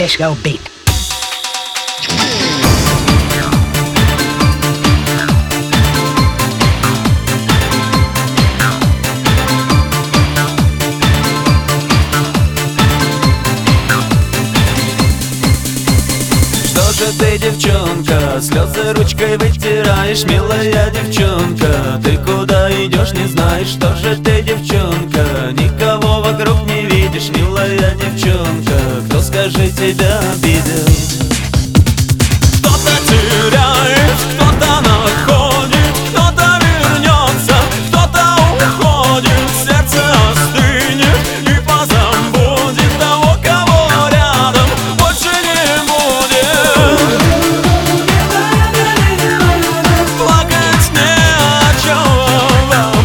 Disco beat. Что же ты, девчонка, слезы ручкой вытираешь, милая девчонка? Ты куда идешь, не знаешь, что же ты, девчонка? Никого вокруг не видишь, милая девчонка. Кто, скажи, тебя обидел? Кто-то теряет, кто-то находит, кто-то вернется, кто-то уходит. Сердце остынет и позабудет того, кого рядом больше не будет. Плакать не о чем вам,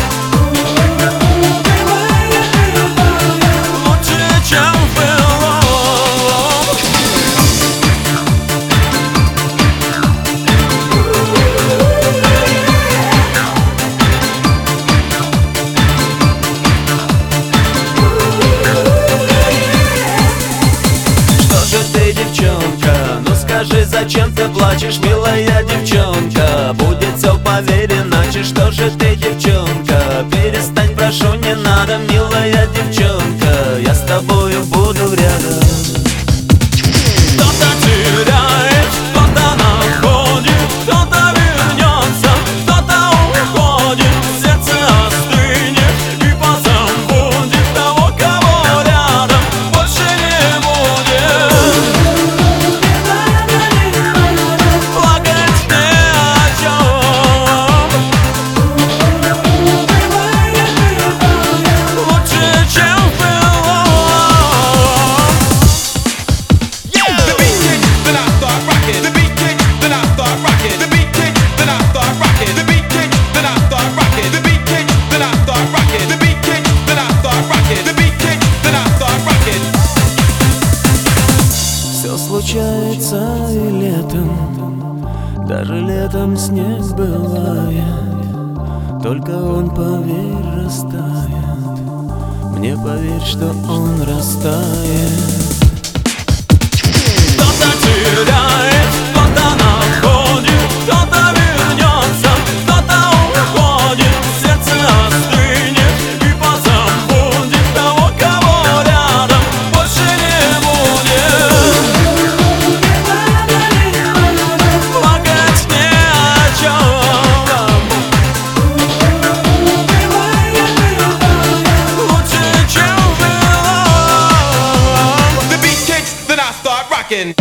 лучше, чем было. Что же ты, девчонка, ну скажи, зачем ты плачешь, милая девчонка? Будет все, поверь, иначе. Что же ты, девчонка, перестань, прошу, не надо, милая девчонка. Я с тобою буду рядом. Кто-то теряет, кто-то находит, кто-то вернется, кто-то уходит. Сердце остынет и позабудет того, кого рядом больше не будет. Плакать не о чем, лучше, чем было. The beat kicks, then I start rocking. The beat kicks, then I start rocking. The beat kicks, then I start rocking. The beat kicks, then I start rocking. The beat kicks, then I start rocking. The beat kicks, then I start rocking. The beat kicks, then I start rocking. Все случается и летом, даже летом снег бывает. Только он, поверь, растает. Мне поверь, что он растает. Кто-то теряет, кто-то находит, кто-то вернется, кто-то уходит. Сердце остынет и позабудет того, кого рядом больше не будет. Плакать не о чем, лучше, чем было. The beat kicks, then I start rocking.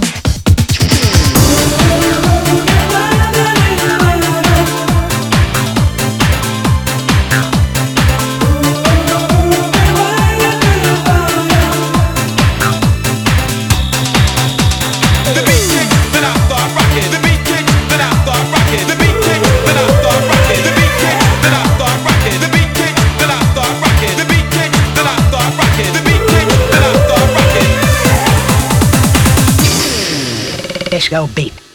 The beat kicks, then I start rocking. The beat kicks, then I start rocking. The beat kicks, then I start rocking. The beat kicks, then I start rocking. The beat kicks, then I start rocking. The beat kicks, then I start rocking. The beat kicks, then I start rocking. Disco beat.